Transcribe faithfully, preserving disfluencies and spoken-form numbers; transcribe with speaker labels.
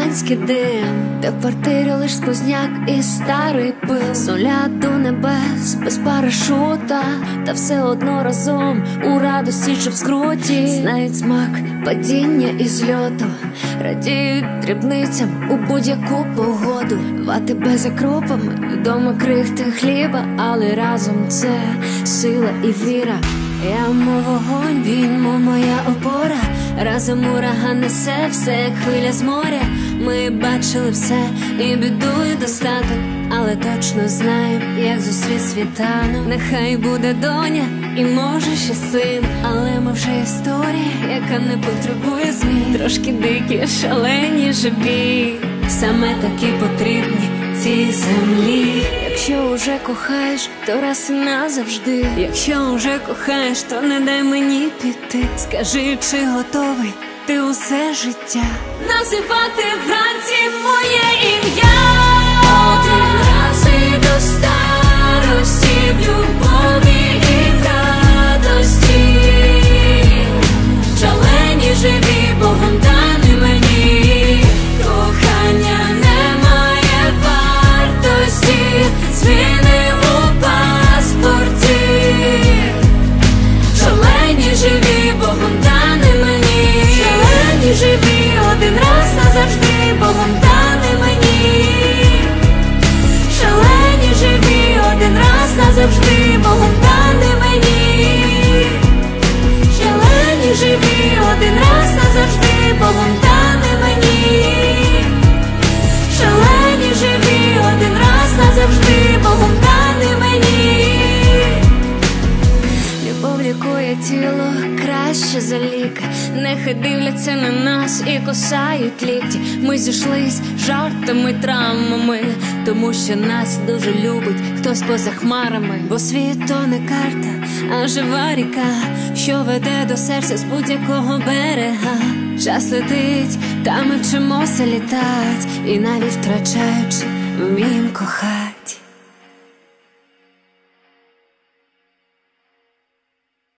Speaker 1: циганський дим, де в квартирі лиш сквозняк і старий пил. З нуля до небес, без парашута, та все одно разом у радості, що в скруті. Знають смак падіння і зльоту, радіють дрібницям у будь-яку погоду. Вати без окропами, вдома крихти хліба, але разом це сила і віра. Я мов вогонь, він мов моя опора. Разом ураган несе все, як хвиля з моря. Ми бачили все, і біду, і достаток, але точно знаєм, як зустріти світанок. Нехай буде доня, і може ще син, але ми вже історія, яка не потребує змін. Трошки дикі, шалені, живі, саме такі потрібні цій землі. Якщо уже кохаєш, то раз і назавжди. Якщо уже кохаєш, то не дай мені піти. Скажи, чи готовий ти усе життя називати вранці моє ім'я? Один раз і до старості, в любові і в радості, шалені, живі, Богом дані мені. Кохання немає вартості, зміни у паспорті. Шалені, живі, Богом дані мені. Шалені, живі, один раз назавжди, Богом дані мені. Шалені, живі, один раз назавжди, Богом дані мені. Шалені, живі, один раз назавжди, Богом дані мені. Шалені, живі, один раз назавжди, Богом дані мені. Любов лікує тіло краще за ліки. Нехай дивляться на нас і кусають лікті. Ми зійшлись жартами, травмами, тому що нас дуже любить хтось поза хмарами. Бо світ то не карта, а жива ріка, що веде до серця з будь-якого берега. Час летить, та ми вчимося літать, і навіть втрачаючи, вмієм кохати.